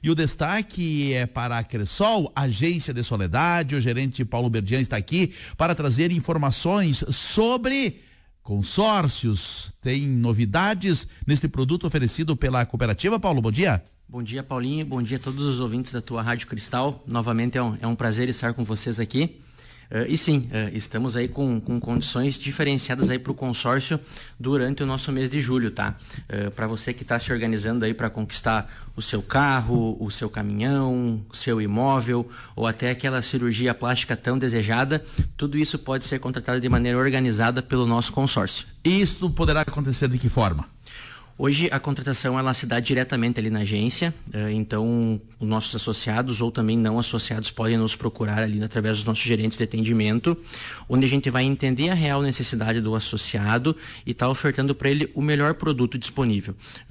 E o destaque é para a Cressol, agência de Soledade. O gerente Paulo Berdian está aqui para trazer informações sobre consórcios. Tem novidades neste produto oferecido pela cooperativa. Paulo, bom dia. Bom dia, Paulinho. Bom dia a todos os ouvintes da tua Rádio Cristal. Novamente é um prazer estar com vocês aqui. Estamos aí com condições diferenciadas aí para o consórcio durante o nosso mês de julho, tá? Para você que está se organizando aí para conquistar o seu carro, o seu caminhão, o seu imóvel ou até aquela cirurgia plástica tão desejada, tudo isso pode ser contratado de maneira organizada pelo nosso consórcio. E isso poderá acontecer de que forma? Hoje a contratação ela se dá diretamente ali na agência, então os nossos associados ou também não associados podem nos procurar ali através dos nossos gerentes de atendimento, onde a gente vai entender a real necessidade do associado e está ofertando para ele o melhor produto disponível.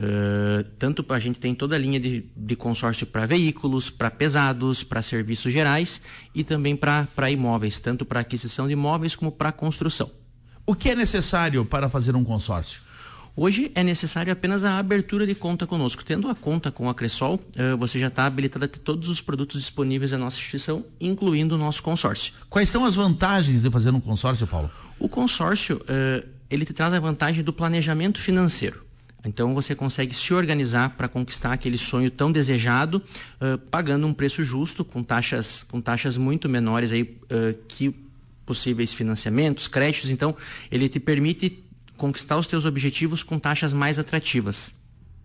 Tanto a gente tem toda a linha de consórcio para veículos, para pesados, para serviços gerais e também para imóveis, tanto para aquisição de imóveis como para construção. O que é necessário para fazer um consórcio? Hoje é necessário apenas a abertura de conta conosco. Tendo a conta com a Cressol, você já está habilitado a ter todos os produtos disponíveis da nossa instituição, incluindo o nosso consórcio. Quais são as vantagens de fazer um consórcio, Paulo? O consórcio, ele te traz a vantagem do planejamento financeiro. Então você consegue se organizar para conquistar aquele sonho tão desejado, pagando um preço justo, com taxas muito menores aí, que possíveis financiamentos, créditos. Então ele te permite conquistar os teus objetivos com taxas mais atrativas.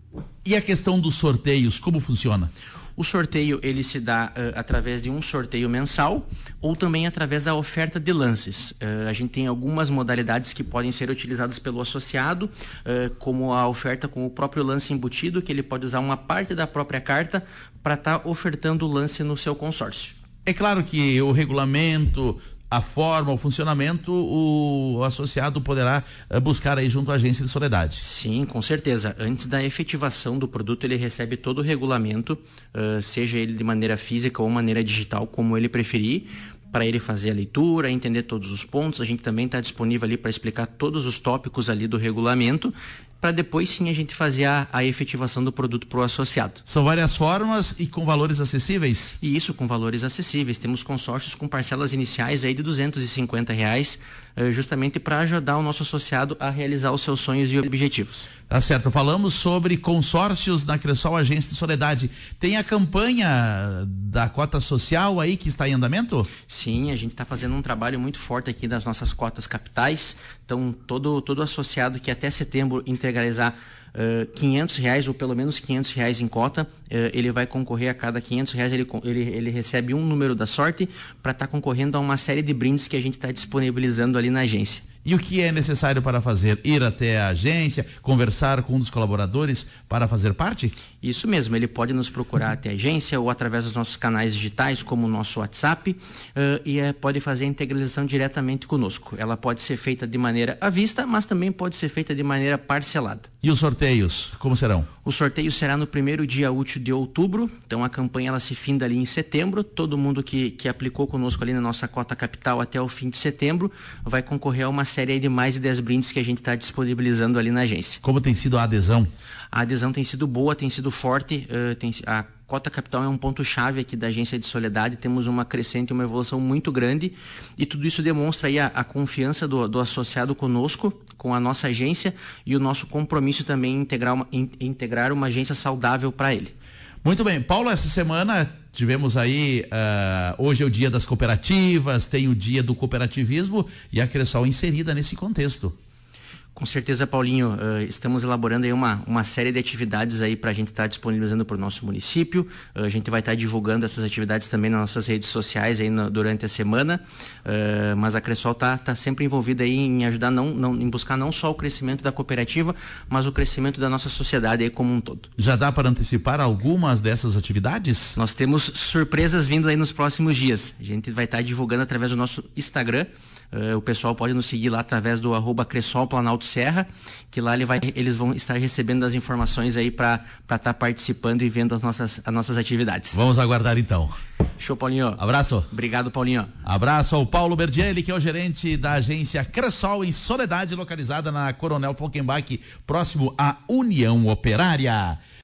E a questão dos sorteios, como funciona? O sorteio ele se dá através de um sorteio mensal ou também através da oferta de lances. A gente tem algumas modalidades que podem ser utilizadas pelo associado, como a oferta com o próprio lance embutido, que ele pode usar uma parte da própria carta para estar ofertando o lance no seu consórcio. É claro que o regulamento, a forma, o funcionamento, o associado poderá buscar aí junto à agência de Soledade. Sim, com certeza. Antes da efetivação do produto, ele recebe todo o regulamento, seja ele de maneira física ou maneira digital, como ele preferir, para ele fazer a leitura, entender todos os pontos. A gente também está disponível ali para explicar todos os tópicos ali do regulamento, para depois sim a gente fazer a efetivação do produto para o associado. São várias formas e com valores acessíveis? E isso, com valores acessíveis. Temos consórcios com parcelas iniciais aí de R$250, justamente para ajudar o nosso associado a realizar os seus sonhos e objetivos. Tá certo, falamos sobre consórcios na Cressol Agência de Soledade. Tem a campanha da cota social aí que está em andamento? Sim, a gente está fazendo um trabalho muito forte aqui das nossas cotas capitais. Então, todo associado que até setembro integralizar R$500 ou pelo menos R$500 em cota, ele vai concorrer a cada R$500, ele recebe um número da sorte para estar concorrendo a uma série de brindes que a gente está disponibilizando ali na agência. E o que é necessário para fazer? Ir até a agência, conversar com um dos colaboradores para fazer parte? Isso mesmo, ele pode nos procurar até a agência ou através dos nossos canais digitais, como o nosso WhatsApp, e pode fazer a integralização diretamente conosco. Ela pode ser feita de maneira à vista, mas também pode ser feita de maneira parcelada. E os sorteios, como serão? O sorteio será no primeiro dia útil de outubro, então a campanha ela se finda ali em setembro. Todo mundo que aplicou conosco ali na nossa cota capital até o fim de setembro vai concorrer a uma série de mais de 10 brindes que a gente está disponibilizando ali na agência. Como tem sido a adesão? A adesão tem sido boa, tem sido forte, a cota capital é um ponto-chave aqui da agência de Soledade, temos uma crescente, uma evolução muito grande e tudo isso demonstra aí a confiança do associado conosco, com a nossa agência e o nosso compromisso também em integrar uma agência saudável para ele. Muito bem, Paulo, essa semana tivemos aí, hoje é o dia das cooperativas, tem o dia do cooperativismo e a Cressol inserida nesse contexto. Com certeza, Paulinho, estamos elaborando aí uma série de atividades aí para a gente estar disponibilizando para o nosso município. A gente vai estar divulgando essas atividades também nas nossas redes sociais aí durante a semana, mas a Cressol está sempre envolvida aí em ajudar, em buscar não só o crescimento da cooperativa, mas o crescimento da nossa sociedade aí como um todo. Já dá para antecipar algumas dessas atividades? Nós temos surpresas vindo aí nos próximos dias. A gente vai estar divulgando através do nosso Instagram. O pessoal pode nos seguir lá através do @Cressol Planalto Serra, que lá eles vão estar recebendo as informações aí para estar participando e vendo as nossas atividades. Vamos aguardar então. Show, Paulinho. Abraço. Obrigado, Paulinho. Abraço ao Paulo Berdielli, que é o gerente da agência Cressol em Soledade, localizada na Coronel Falkenbach, próximo à União Operária.